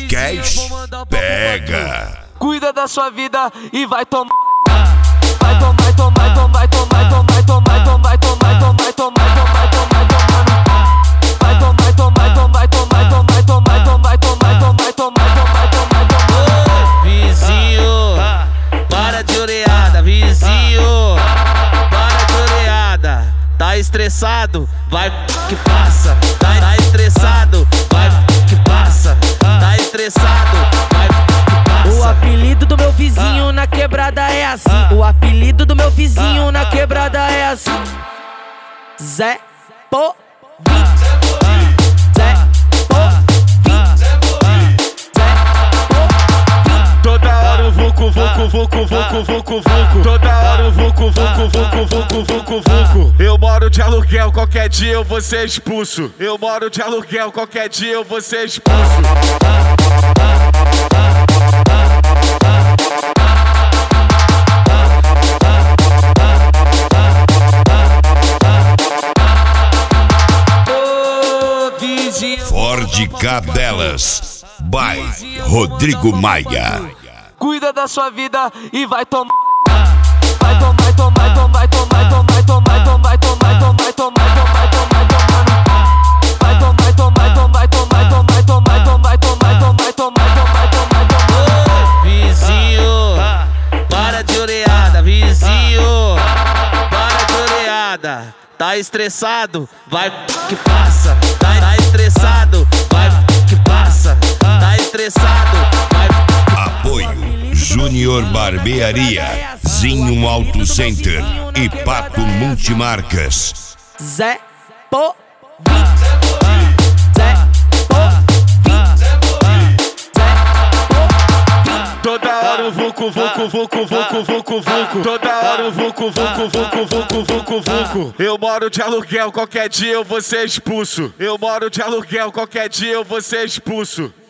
Cash pega. Cuida da sua vida e vai tomar. Vai tomar, tomar, tomar, tomar, tomar, tomar, tomar, tomar, tomar, tomar, tomar, tomar, tomar. Vai tomar, tomar, tomar, tomar, tomar, tomar, tomar, tomar, tomar, tomar, tomar, tomar. Vizinho, para de oreada, vizinho, para de oreada. Tá estressado, vai que passa. Tá estressado, vai que passa. Tá estressado, vai que passa. O apelido do meu vizinho na quebrada é assim. O apelido do meu vizinho na quebrada é assim. Zé Povinho. Zé Povinho. Zé Povinho. Toda hora eu vucu, vucu, vucu, vucu, vucu, vucu. Toda hora eu vucu, vucu, vucu, vucu, vucu, vucu. Eu moro de aluguel, qualquer dia eu vou ser expulso. Eu moro de aluguel, qualquer dia eu vou ser expulso. Ford Cadelas by Rodrigo Maia. Cuida da sua vida e vai tomar. Vai tomar, tomar, tomar, tomar, tomar, tomar, tomar, tomar, tomar, tomar, tomar, tomar, tomar. Vai tomar, tomar, tomar, tomar, tomar, tomar, tomar, tomar, tomar, tomar, tomar, tomar. Vizinho, para de oreada, vizinho, para de oreada. Tá estressado, vai que passa. Tá estressado, vai que passa. Tá estressado, vai que passa. Apoio Júnior Barbearia, Zinho Auto Center e Pato Multimarcas. Zé Povinho. Zé Povinho. Zé Povinho. Toda hora eu vucu, vucu, vucu, vucu, vucu, vucu. Toda hora eu vucu, vucu, vucu, vucu, vucu, vucu. Eu moro de aluguel, qualquer dia eu vou ser expulso. Eu moro de aluguel, qualquer dia eu vou ser expulso.